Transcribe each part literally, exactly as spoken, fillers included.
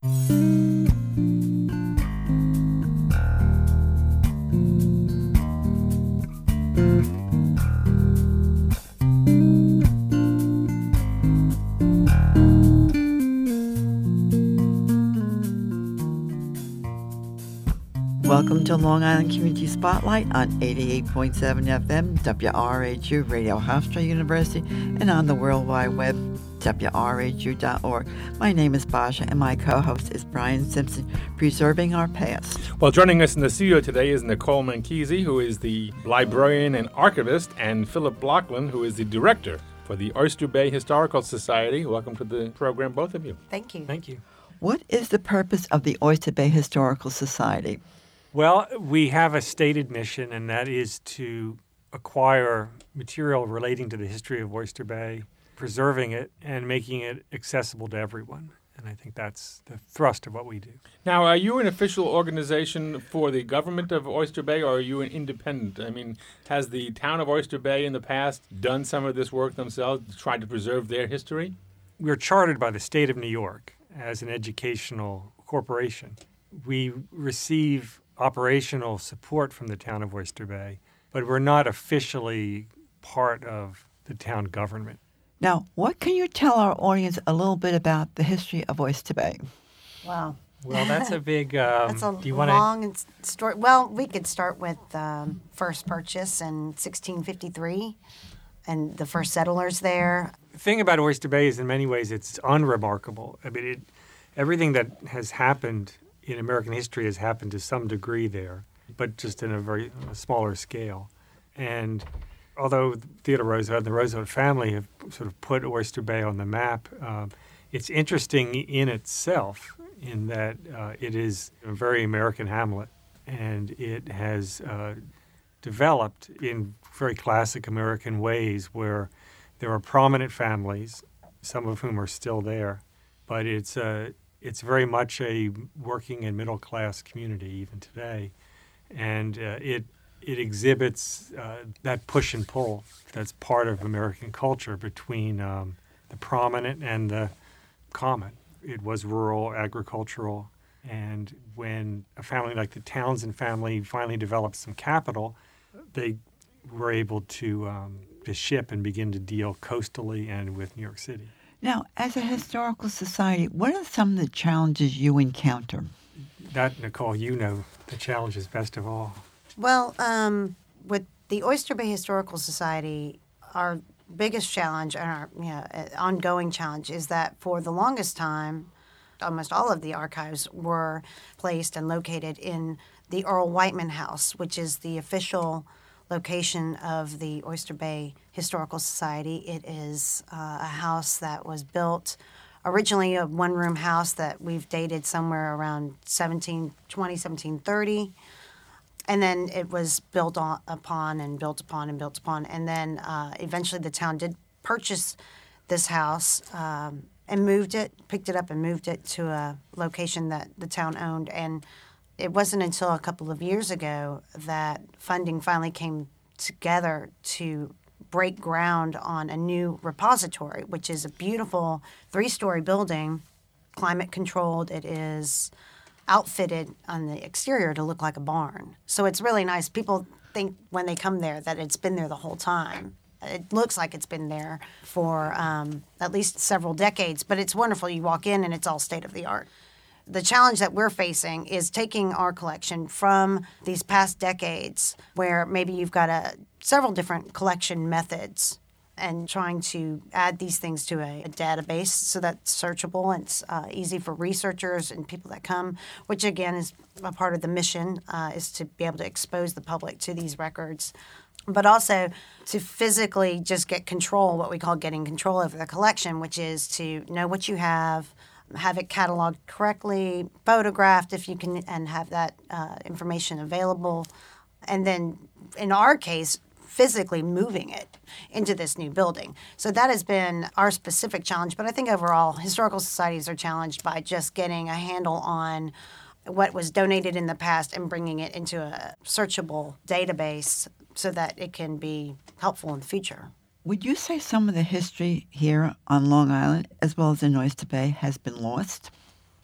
Welcome to Long Island Community Spotlight on eighty-eight point seven F M, W R H U, Radio Hofstra University, and on the World Wide Web, W R H U dot org. My name is Basha, and my co-host is Brian Simpson, Preserving Our Past. Well, joining us in the studio today is Nicole Manchese, who is the librarian and archivist, and Philip Blockland, who is the director for the Oyster Bay Historical Society. Welcome to the program, both of you. Thank you. Thank you. What is the purpose of the Oyster Bay Historical Society? Well, we have a stated mission, and that is to acquire material relating to the history of Oyster Bay, preserving it, and making it accessible to everyone. And I think that's the thrust of what we do. Now, are you an official organization for the government of Oyster Bay, or are you an independent? I mean, has the town of Oyster Bay in the past done some of this work themselves, tried to preserve their history? We're chartered by the state of New York as an educational corporation. We receive operational support from the town of Oyster Bay, but we're not officially part of the town government. Now, what can you tell our audience a little bit about the history of Oyster Bay? Wow. Well, that's a big... Um, that's a do you wanna... long and story. Well, we could start with um, first purchase in sixteen fifty-three and the first settlers there. The thing about Oyster Bay is in many ways it's unremarkable. I mean, it, everything that has happened in American history has happened to some degree there, but just in a very a smaller scale. And although Theodore Roosevelt and the Roosevelt family have sort of put Oyster Bay on the map, uh, it's interesting in itself in that uh, it is a very American hamlet, and it has uh, developed in very classic American ways where there are prominent families, some of whom are still there, but it's a It's very much a working and middle-class community even today, and uh, it it exhibits uh, that push and pull that's part of American culture between um, the prominent and the common. It was rural, agricultural, and when a family like the Townsend family finally developed some capital, they were able to, um, to ship and begin to deal coastally and with New York City. Now, as a historical society, what are some of the challenges you encounter? That, Nicole, you know the challenges best of all. Well, um, with the Oyster Bay Historical Society, our biggest challenge and our you know, ongoing challenge is that for the longest time, almost all of the archives were placed and located in the Earl Whiteman House, which is the official location of the Oyster Bay Historical Society. It is uh, a house that was built originally a one-room house that we've dated somewhere around seventeen twenty, seventeen thirty. And then it was built on, upon and built upon and built upon. And then uh, eventually the town did purchase this house um, and moved it, picked it up and moved it to a location that the town owned. And it wasn't until a couple of years ago that funding finally came together to break ground on a new repository, which is a beautiful three-story building, climate-controlled. It is outfitted on the exterior to look like a barn. So it's really nice. People think when they come there that it's been there the whole time. It looks like it's been there for um, at least several decades, but it's wonderful. You walk in and it's all state-of-the-art. The challenge that we're facing is taking our collection from these past decades where maybe you've got a, several different collection methods and trying to add these things to a, a database so that's searchable and it's uh, easy for researchers and people that come, which again is a part of the mission, uh, is to be able to expose the public to these records, but also to physically just get control, what we call getting control over the collection, which is to know what you have, have it cataloged correctly, photographed if you can, and have that uh, information available, and then in our case, physically moving it into this new building. So that has been our specific challenge, but I think overall historical societies are challenged by just getting a handle on what was donated in the past and bringing it into a searchable database so that it can be helpful in the future. Would you say some of the history here on Long Island, as well as in Oyster Bay, has been lost?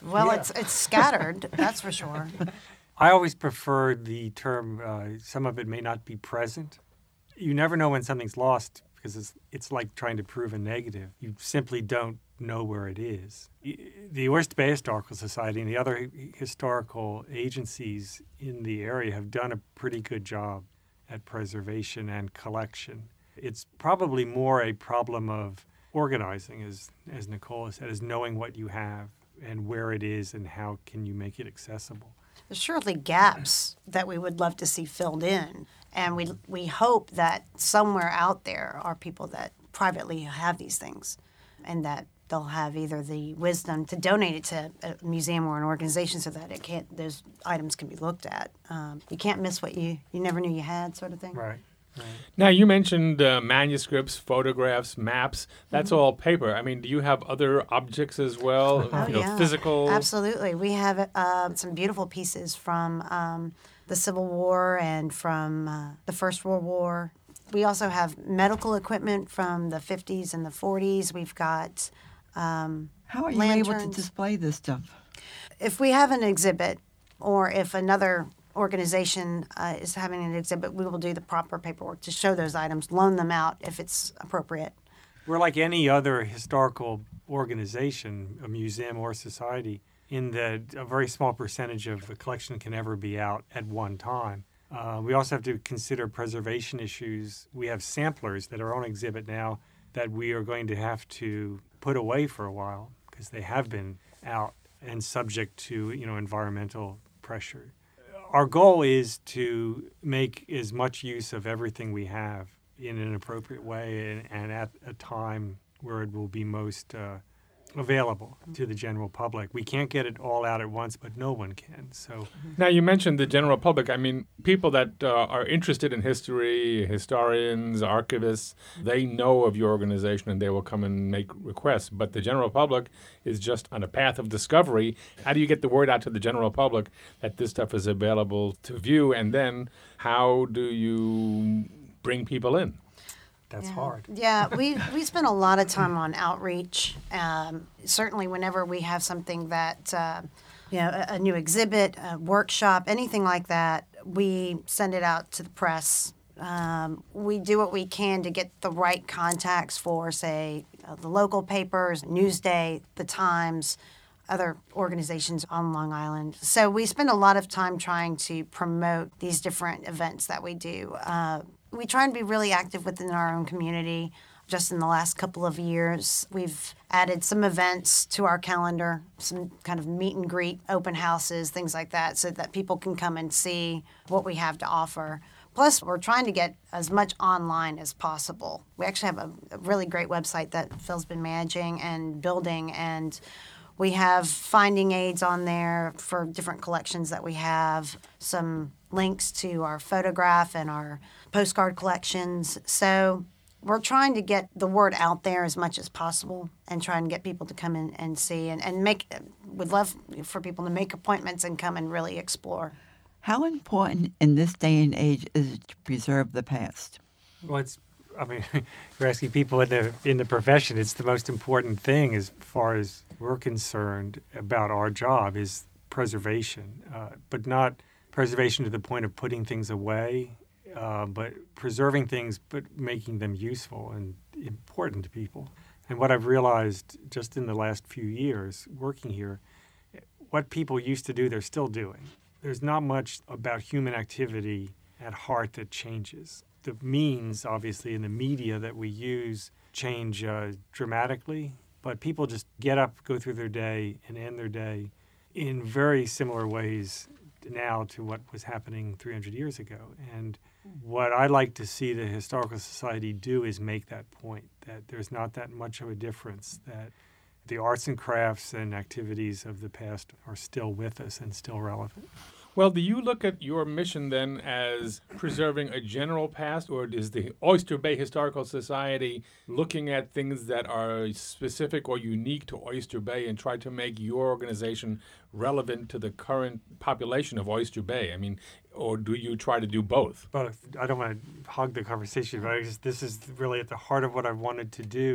Well, Yeah. it's it's scattered, that's for sure. I always prefer the term, uh, some of it may not be present. You never know when something's lost because it's, it's like trying to prove a negative. You simply don't know where it is. The Oyster Bay Historical Society and the other historical agencies in the area have done a pretty good job at preservation and collection. It's probably more a problem of organizing, as, as Nicole said, is knowing what you have and where it is and how can you make it accessible. There's surely gaps that we would love to see filled in. And we we hope that somewhere out there are people that privately have these things and that they'll have either the wisdom to donate it to a museum or an organization so that it can't those items can be looked at. Um, you can't miss what you, you never knew you had, sort of thing. Right. Right. Now, you mentioned uh, manuscripts, photographs, maps. That's Mm-hmm. all paper. I mean, do you have other objects as well? Oh, you know, yeah. physical? Absolutely. We have uh, some beautiful pieces from um, the Civil War and from uh, the First World War. We also have medical equipment from the fifties and the forties. We've got um, How are you able to lanterns. display this stuff? If we have an exhibit or if another organization uh, is having an exhibit, we will do the proper paperwork to show those items, loan them out if it's appropriate. We're like any other historical organization, a museum or society, in that a very small percentage of the collection can ever be out at one time. Uh, we also have to consider preservation issues. We have samplers that are on exhibit now that we are going to have to put away for a while because they have been out and subject to, you know, environmental pressure. Our goal is to make as much use of everything we have in an appropriate way and, and at a time where it will be most uh, available to the general public. We can't get it all out at once, but no one can. So Now, you mentioned the general public. I mean, people that uh, are interested in history, historians, archivists, they know of your organization and they will come and make requests. But the general public is just on a path of discovery. How do you get the word out to the general public that this stuff is available to view? And then how do you bring people in? that's Yeah. hard. Yeah, we we spend a lot of time on outreach. Um, certainly, whenever we have something that, uh, you know, a, a new exhibit, a workshop, anything like that, we send it out to the press. Um, we do what we can to get the right contacts for, say, uh, the local papers, Newsday, The Times, other organizations on Long Island. So we spend a lot of time trying to promote these different events that we do. Uh, we try and be really active within our own community. Just in the last couple of years, we've added some events to our calendar, some kind of meet and greet, open houses, things like that, so that people can come and see what we have to offer. Plus, we're trying to get as much online as possible. We actually have a, a really great website that Phil's been managing and building, and we have finding aids on there for different collections that we have, some links to our photograph and our postcard collections. So we're trying to get the word out there as much as possible and try and get people to come in and see and, and make, would love for people to make appointments and come and really explore. How important in this day and age is it to preserve the past? Well, it's, I mean, you're asking people in the in the profession. It's the most important thing as far as we're concerned about our job is preservation, uh, but not preservation to the point of putting things away, uh, but preserving things, but making them useful and important to people. And what I've realized just in the last few years working here, what people used to do, they're still doing. There's not much about human activity at heart that changes. The means, obviously, in the media that we use change uh, dramatically, but people just get up, go through their day, and end their day in very similar ways now to what was happening three hundred years ago. And what I like to see the Historical Society do is make that point, that there's not that much of a difference, that the arts and crafts and activities of the past are still with us and still relevant. Well, do you look at your mission then as preserving a general past, or is the Oyster Bay Historical Society looking at things that are specific or unique to Oyster Bay and try to make your organization relevant to the current population of Oyster Bay? I mean, or do you try to do both? Both. I don't want to hog the conversation, but I just, this is really at the heart of what I've wanted to do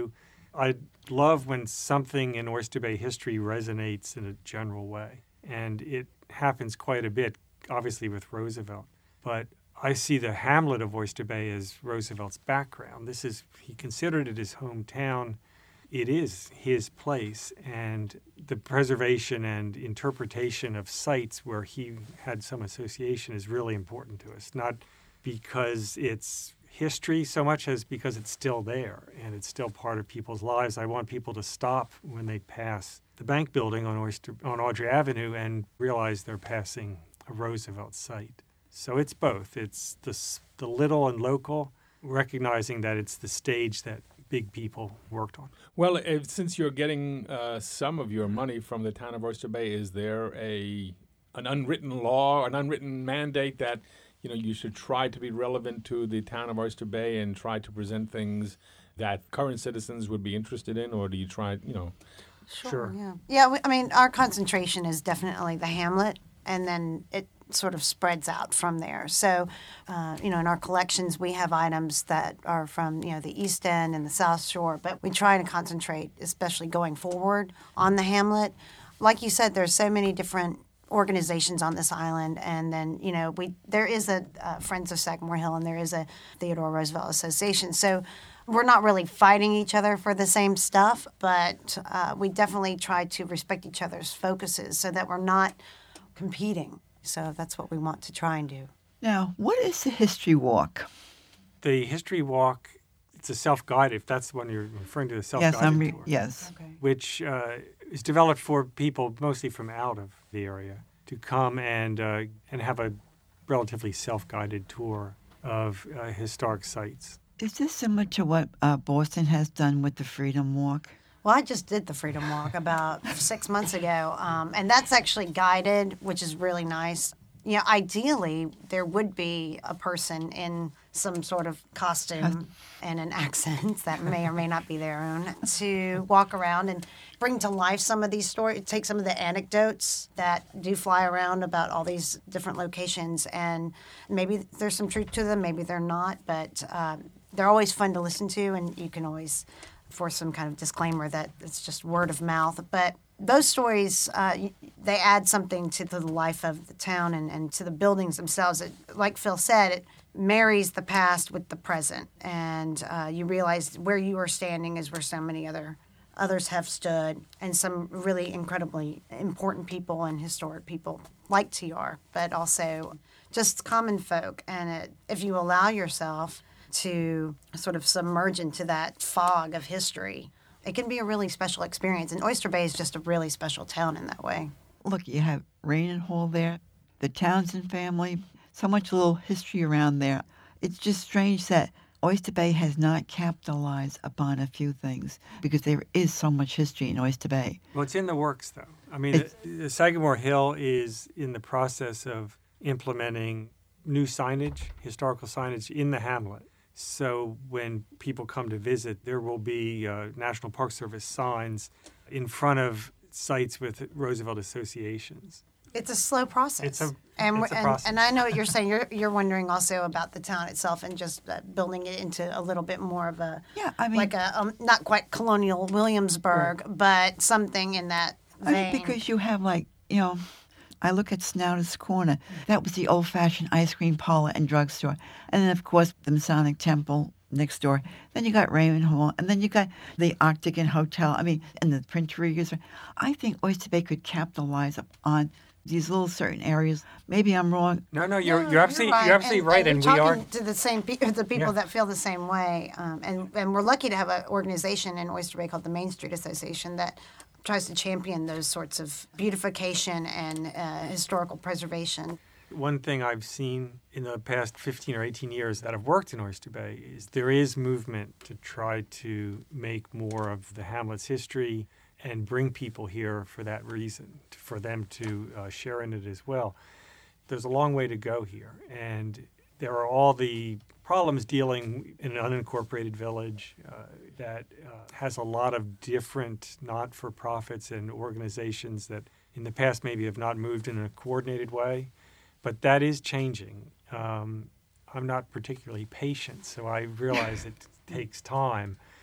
I love when something in Oyster Bay history resonates in a general way. And it happens quite a bit, obviously, with Roosevelt. But I see the hamlet of Oyster Bay as Roosevelt's background. This is, he considered it his hometown. It is his place. And the preservation and interpretation of sites where he had some association is really important to us, not because it's history so much as because it's still there and it's still part of people's lives. I want people to stop when they pass the bank building on Oyster on Audrey Avenue and realize they're passing a Roosevelt site. So it's both. It's the the little and local, recognizing that it's the stage that big people worked on. Well, if, since you're getting uh, some of your money from the town of Oyster Bay, is there a an unwritten law, an unwritten mandate that you know, you should try to be relevant to the town of Oyster Bay and try to present things that current citizens would be interested in, or do you try, you know? Sure. Sure. Yeah. Yeah. We, I mean, our concentration is definitely the hamlet, and then it sort of spreads out from there. So, uh, you know, in our collections, we have items that are from, you know, the East End and the South Shore, but we try to concentrate, especially going forward, on the hamlet. Like you said, there's so many different organizations on this island, and then you know we there is a uh, Friends of Sagamore Hill, and there is a Theodore Roosevelt Association. So we're not really fighting each other for the same stuff, but uh, we definitely try to respect each other's focuses so that we're not competing. So that's what we want to try and do. Now, what is the History Walk? The History Walk, it's a self-guided, if that's the one you're referring to, the self-guided Yes, I'm re- tour. yes. Okay. Which uh, is developed for people mostly from out of the area to come and uh, and have a relatively self-guided tour of uh, historic sites. Is this similar to what uh, Boston has done with the Freedom Walk? Well, I just did the Freedom Walk about six months ago, um, and that's actually guided, which is really nice. You know, ideally, there would be a person in some sort of costume and an accent that may or may not be their own to walk around and bring to life some of these stories, take some of the anecdotes that do fly around about all these different locations, and maybe there's some truth to them, maybe they're not, but um, they're always fun to listen to, and you can always force some kind of disclaimer that it's just word of mouth. But those stories, uh, they add something to the life of the town and, and to the buildings themselves. It, like Phil said, it marries the past with the present, and uh, you realize where you are standing is where so many other others have stood, and some really incredibly important people and historic people like T R, but also just common folk. And it, if you allow yourself to sort of submerge into that fog of history, it can be a really special experience. And Oyster Bay is just a really special town in that way. Look, you have Rain Hall there, the Townsend family, so much little history around there. It's just strange that Oyster Bay has not capitalized upon a few things because there is so much history in Oyster Bay. Well, it's in the works, though. I mean, the, the Sagamore Hill is in the process of implementing new signage, historical signage in the hamlet. So when people come to visit, there will be uh, National Park Service signs in front of sites with Roosevelt associations. It's a slow process. It's a, and, it's a and, process. and I know what you're saying. You're, you're wondering also about the town itself and just uh, building it into a little bit more of a, Yeah, I mean, like a, um, not quite colonial Williamsburg, but something in that I vein. mean, because you have like, you know, I look at Snouter's Corner. That was the old-fashioned ice cream parlor and drugstore. And then, of course, the Masonic Temple next door. Then you got Raymond Hall. And then you got the Octagon Hotel. I mean, and the Printerias. I think Oyster Bay could capitalize on these little certain areas. Maybe I'm wrong. No, no, you're No, you're absolutely right. you're absolutely and, right, and, and, you're we are. talking to the same pe- the people Yeah. that feel the same way, um, and and we're lucky to have an organization in Oyster Bay called the Main Street Association that tries to champion those sorts of beautification and uh, historical preservation. One thing I've seen in the past fifteen or eighteen years that I've worked in Oyster Bay is there is movement to try to make more of the hamlet's history and bring people here for that reason, for them to uh, share in it as well. There's a long way to go here, and there are all the problems dealing in an unincorporated village uh, that uh, has a lot of different not-for-profits and organizations that in the past maybe have not moved in a coordinated way, but that is changing. Um, I'm not particularly patient, so I realize it takes time.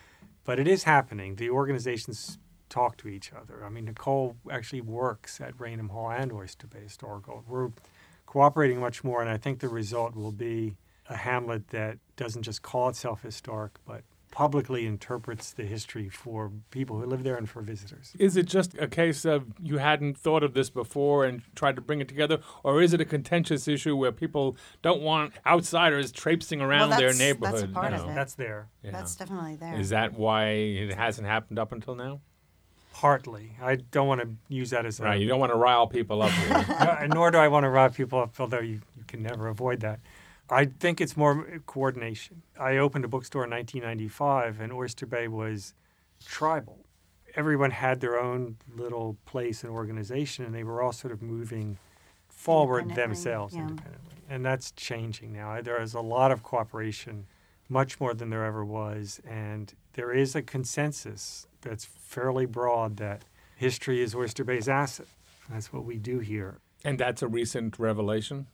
But it is happening. The organizations talk to each other. I mean, Nicole actually works at Raynham Hall and Oyster Bay Historical. We're cooperating much more, and I think the result will be a hamlet that doesn't just call itself historic, but publicly interprets the history for people who live there and for visitors. Is it just a case of you hadn't thought of this before and tried to bring it together, or is it a contentious issue where people don't want outsiders traipsing around Well, their that's- neighborhood? that's a part you of know? it. That's there. Yeah. That's definitely there. Is that why it hasn't happened up until now? Partly. I don't want to use that as a... Right, you don't want to rile people up here. No, nor do I want to rile people up, although you, you can never avoid that. I think it's more coordination. I opened a bookstore in nineteen ninety-five, and Oyster Bay was tribal. Everyone had their own little place and organization, and they were all sort of moving forward Independently, themselves yeah. independently. And that's changing now. There is a lot of cooperation, much more than there ever was, and there is a consensus that's fairly broad that history is Oyster Bay's asset. That's what we do here. And that's a recent revelation?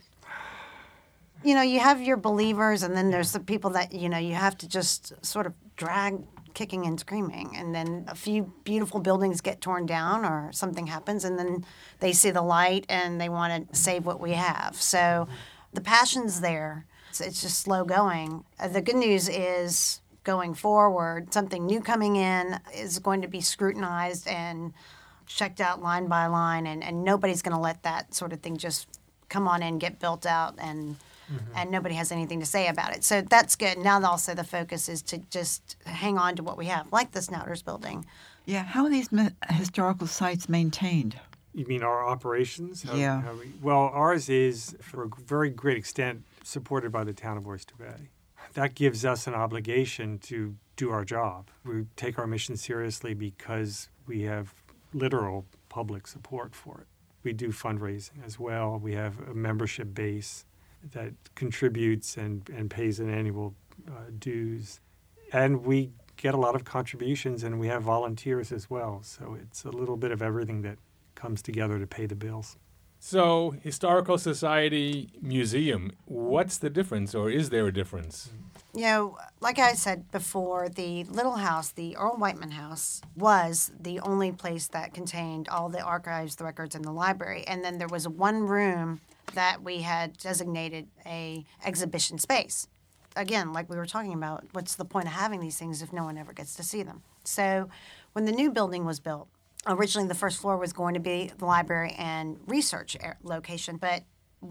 You know, you have your believers, and then there's the people that, you know, you have to just sort of drag kicking and screaming. And then a few beautiful buildings get torn down or something happens, and then they see the light and they want to save what we have. So the passion's there. It's, it's just slow going. Uh, the good news is going forward, something new coming in is going to be scrutinized and checked out line by line, and, and nobody's going to let that sort of thing just come on in, get built out, and mm-hmm. and nobody has anything to say about it. So that's good. Now also the focus is to just hang on to what we have, like the Snouters building. Yeah, how are these ma- historical sites maintained? You mean our operations? How, Yeah. how we, well, ours is, for a very great extent, supported by the town of Oyster Bay. That gives us an obligation to do our job. We take our mission seriously because we have literal public support for it. We do fundraising as well. We have a membership base that contributes and, and pays an annual uh, dues. And we get a lot of contributions, and we have volunteers as well. So it's a little bit of everything that comes together to pay the bills. So, Historical Society Museum, what's the difference, or is there a difference? You know, like I said before, the little house, the Earl Whiteman House, was the only place that contained all the archives, the records, and the library. And then there was one room that we had designated a exhibition space. Again, like we were talking about, what's the point of having these things if no one ever gets to see them? So when the new building was built, originally the first floor was going to be the library and research location, but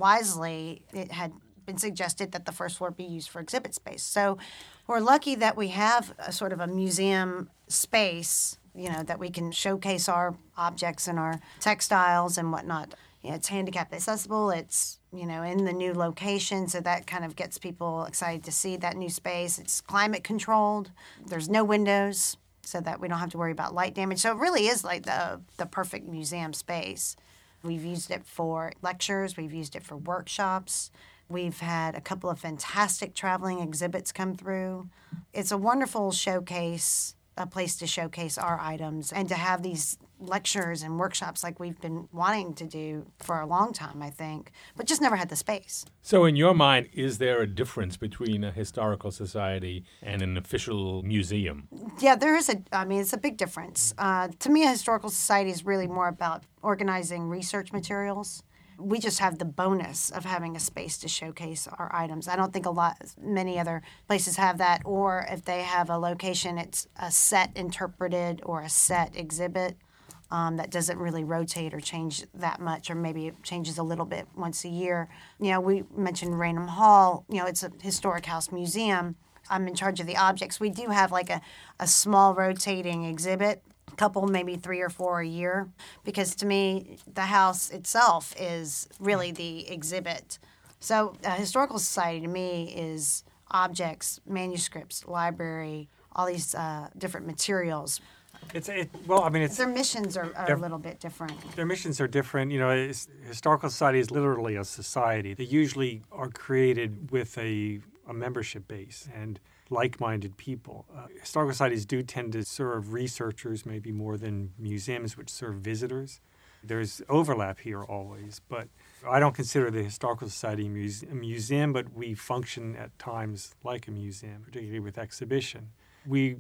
wisely it had been suggested that the first floor be used for exhibit space. So we're lucky that we have a sort of a museum space, you know, that we can showcase our objects and our textiles and whatnot. You know, it's handicap accessible. It's, you know, in the new location, so that kind of gets people excited to see that new space. It's climate controlled. There's no windows, so that we don't have to worry about light damage. So it really is like the the perfect museum space. We've used it for lectures. We've used it for workshops. We've had a couple of fantastic traveling exhibits come through. It's a wonderful showcase, a place to showcase our items, and to have these lectures and workshops like we've been wanting to do for a long time, I think, but just never had the space. So in your mind, is there a difference between a historical society and an official museum? Yeah, there is a, I mean, it's a big difference. Uh, to me, a historical society is really more about organizing research materials. We just have the bonus of having a space to showcase our items. I don't think a lot, many other places have that, or if they have a location, it's a set interpreted or a set exhibit. Um, that doesn't really rotate or change that much, or maybe it changes a little bit once a year. You know, we mentioned Raynham Hall. You know, it's a historic house museum. I'm in charge of the objects. We do have like a, a small rotating exhibit, a couple, maybe three or four a year, because to me, the house itself is really the exhibit. So a historical society to me is objects, manuscripts, library, all these uh, different materials. It's it, well, I mean, it's Their missions are, are a little bit different. their missions are different. You know, it's, historical society is literally a society. They usually are created with a, a membership base and like-minded people. Uh, historical societies do tend to serve researchers maybe more than museums, which serve visitors. There's overlap here always, but I don't consider the Historical Society a, muse- a museum, but we function at times like a museum, particularly with exhibition. We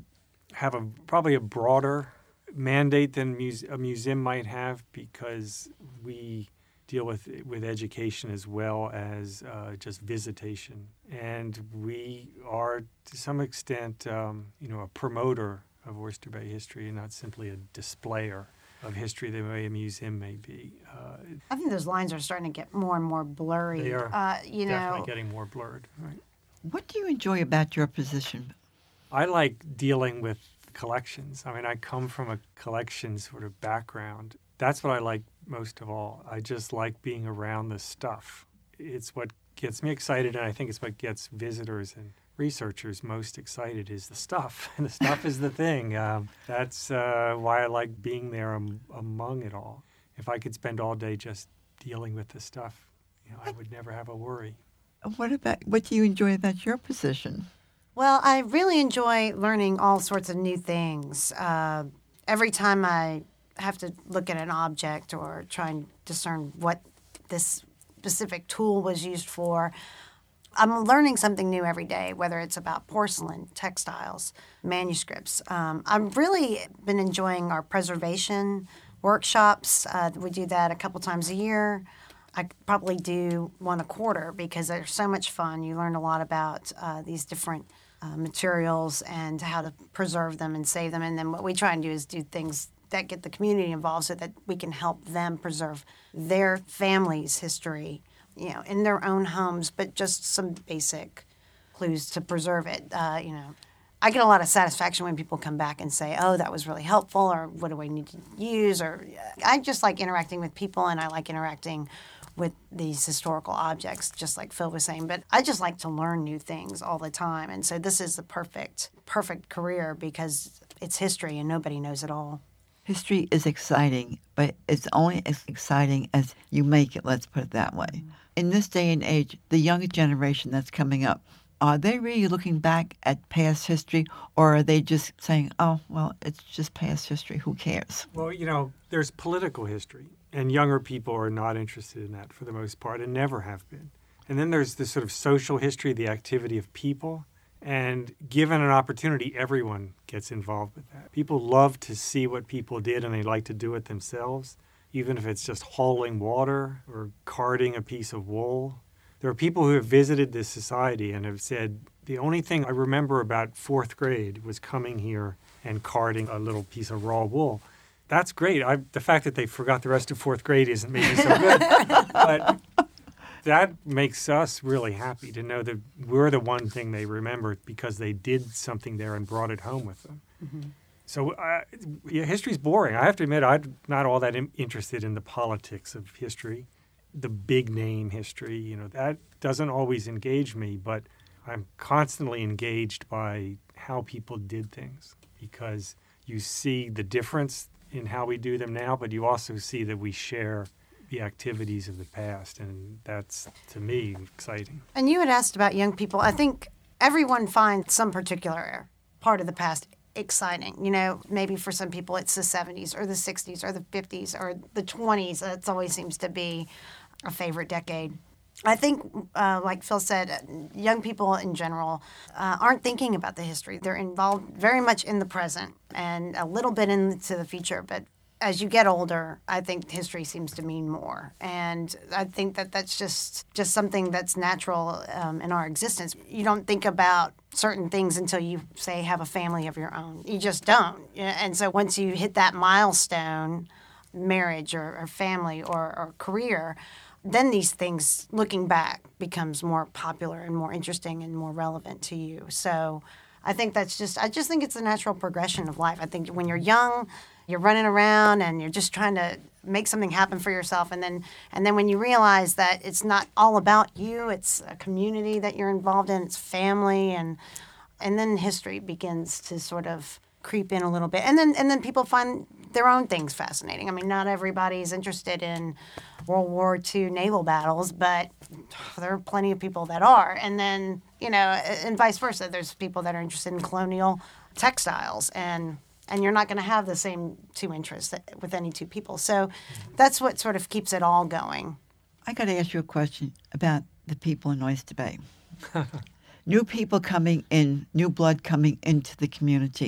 have a probably a broader mandate than muse- a museum might have, because we deal with with education as well as uh, just visitation, and we are to some extent, um, you know, a promoter of Oyster Bay history and not simply a displayer of history the way a museum may be. Uh, I think those lines are starting to get more and more blurry. they are uh, you definitely know, getting more blurred. Right. What do you enjoy about your position? I like dealing with collections. I mean, I come from a collection sort of background. That's what I like most of all. I just like being around the stuff. It's what gets me excited, and I think it's what gets visitors and researchers most excited is the stuff. And the stuff is the thing. Um, that's uh, why I like being there am- among it all. If I could spend all day just dealing with the stuff, you know, I would never have a worry. What about what do you enjoy about your position? Well, I really enjoy learning all sorts of new things. Uh, every time I have to look at an object or try and discern what this specific tool was used for, I'm learning something new every day, whether it's about porcelain, textiles, manuscripts. Um, I've really been enjoying our preservation workshops. Uh, we do that a couple times a year. I probably do one a quarter because they're so much fun. You learn a lot about uh, these different uh, materials and how to preserve them and save them. And then what we try and do is do things that get the community involved so that we can help them preserve their family's history, you know, in their own homes, but just some basic clues to preserve it. Uh, you know, I get a lot of satisfaction when people come back and say, oh, that was really helpful, or what do I need to use? Or I just like interacting with people, and I like interacting with these historical objects, just like Phil was saying. But I just like to learn new things all the time. And so this is the perfect, perfect career because it's history and nobody knows it all. History is exciting, but it's only as exciting as you make it, let's put it that way. Mm-hmm. In this day and age, the younger generation that's coming up, are they really looking back at past history, or are they just saying, oh, well, it's just past history, who cares? Well, you know, there's political history, and younger people are not interested in that for the most part and never have been. And then there's this sort of social history, the activity of people. And given an opportunity, everyone gets involved with that. People love to see what people did, and they like to do it themselves, even if it's just hauling water or carding a piece of wool. There are people who have visited this society and have said, the only thing I remember about fourth grade was coming here and carding a little piece of raw wool. That's great. I, the fact that they forgot the rest of fourth grade isn't maybe so good. But that makes us really happy to know that we're the one thing they remember because they did something there and brought it home with them. Mm-hmm. So uh, yeah, history's boring. I have to admit, I'm not all that im- interested in the politics of history, the big name history. You know, that doesn't always engage me, but I'm constantly engaged by how people did things because you see the difference in how we do them now, but you also see that we share the activities of the past, and that's, to me, exciting. And you had asked about young people. I think everyone finds some particular part of the past exciting. You know, maybe for some people it's the seventies or the sixties or the fifties or the twenties. That always seems to be a favorite decade. I think, uh, like Phil said, young people in general uh, aren't thinking about the history. They're involved very much in the present and a little bit into the future, but as you get older, I think history seems to mean more. And I think that that's just, just something that's natural um, in our existence. You don't think about certain things until you, say, have a family of your own. You just don't. And so once you hit that milestone, marriage or, or family or, or career, then these things, looking back, becomes more popular and more interesting and more relevant to you. So I think that's just, I just think it's a natural progression of life. I think when you're young, you're running around and you're just trying to make something happen for yourself. And then and then when you realize that it's not all about you, it's a community that you're involved in, it's family, and and then history begins to sort of creep in a little bit. And then and then people find their own things fascinating. I mean, not everybody's interested in World War Two naval battles, but there are plenty of people that are. And then, you know, and vice versa. There's people that are interested in colonial textiles, and And you're not going to have the same two interests with any two people. So that's what sort of keeps it all going. I got to ask you a question about the people in Oyster Bay. New people coming in, new blood coming into the community.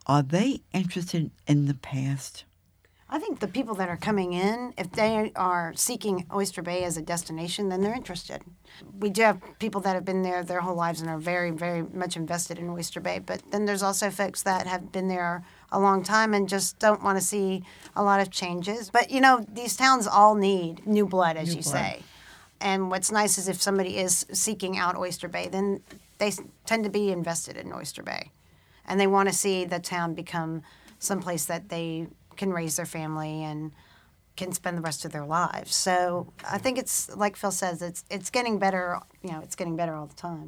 are they interested in the past? I think the people that are coming in, if they are seeking Oyster Bay as a destination, then they're interested. We do have people that have been there their whole lives and are very, very much invested in Oyster Bay. But then there's also folks that have been there a long time and just don't want to see a lot of changes. But, you know, these towns all need new blood, as New you blood. say. And what's nice is if somebody is seeking out Oyster Bay, then they s- tend to be invested in Oyster Bay. And they want to see the town become someplace that they can raise their family and can spend the rest of their lives. So I think it's, like Phil says, it's it's getting better, you know, it's getting better all the time.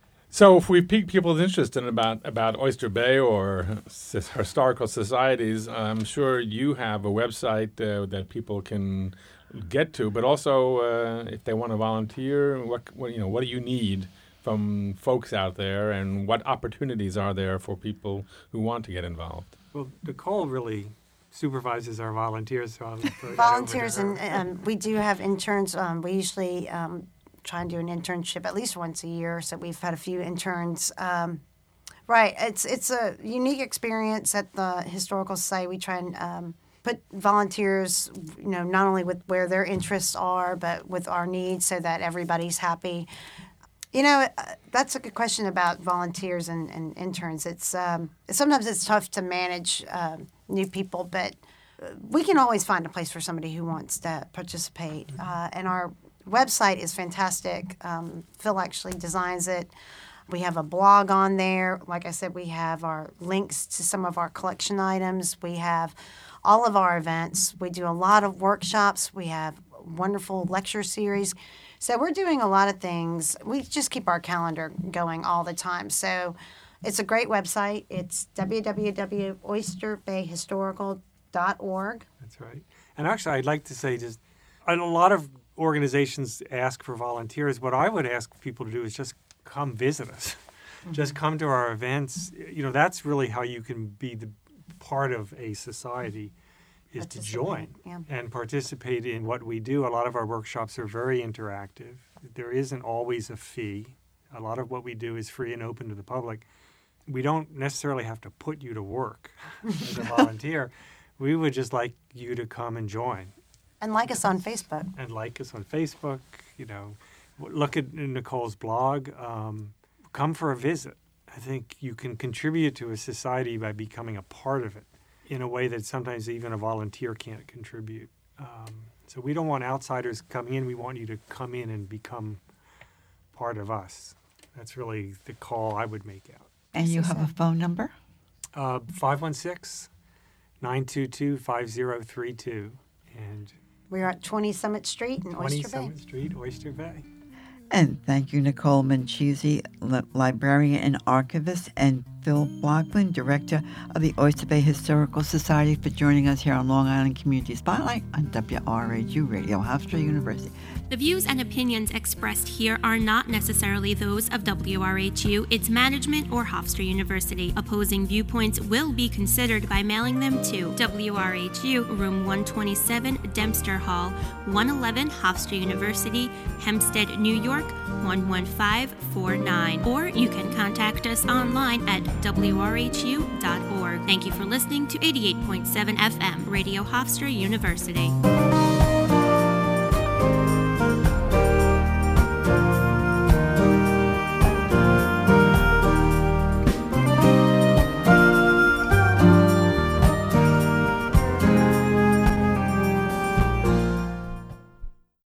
So if we pique people's interest in about, about Oyster Bay or s- historical societies, I'm sure you have a website uh, that people can get to, but also uh, if they want to volunteer, what, what you know, what do you need from folks out there, and what opportunities are there for people who want to get involved? Well, Nicole really supervises our volunteers. So I'll throw that over to Volunteers, her. and um, we do have interns. Um, we usually um, try and do an internship at least once a year, so we've had a few interns. Um, right, it's it's a unique experience at the Historical Society. We try and um, put volunteers, you know, not only with where their interests are, but with our needs, so that everybody's happy. You know, uh, that's a good question about volunteers and, and interns. It's um, sometimes it's tough to manage um, new people, but uh, we can always find a place for somebody who wants to participate. Uh, and our website is fantastic. Um, Phil actually designs it. We have a blog on there. Like I said, we have our links to some of our collection items. We have all of our events. We do a lot of workshops. We have a wonderful lecture series. So we're doing a lot of things. We just keep our calendar going all the time. So it's a great website. It's w w w dot oyster bay historical dot org. That's right. And actually, I'd like to say just a lot of organizations ask for volunteers. What I would ask people to do is just come visit us. Mm-hmm. Just come to our events. You know, that's really how you can be the part of a society, is to join yeah. and participate in what we do. A lot of our workshops are very interactive. There isn't always a fee. A lot of what we do is free and open to the public. We don't necessarily have to put you to work as a volunteer. We would just like you to come and join. And like us on Facebook. And like us on Facebook. You know, look at Nicole's blog. Um, come for a visit. I think you can contribute to a society by becoming a part of it in a way that sometimes even a volunteer can't contribute. Um, so we don't want outsiders coming in. We want you to come in and become part of us. That's really the call I would make out. And you have a phone number? Uh, five one six, nine two two, five zero three two. And We're at twenty Summit Street in twenty Oyster Bay. Summit Street, Oyster Bay. And thank you, Nicole Manchisi, li- librarian and archivist, and Phil Blockman, director of the Oyster Bay Historical Society, for joining us here on Long Island Community Spotlight on W R H U Radio, Hofstra University. The views and opinions expressed here are not necessarily those of W R H U, its management, or Hofstra University. Opposing viewpoints will be considered by mailing them to W R H U, Room one twenty-seven, Dempster Hall, one eleven Hofstra University, Hempstead, New York, one one five four nine. Or you can contact us online at w r h u dot org. Thank you for listening to eighty-eight point seven F M, Radio Hofstra University.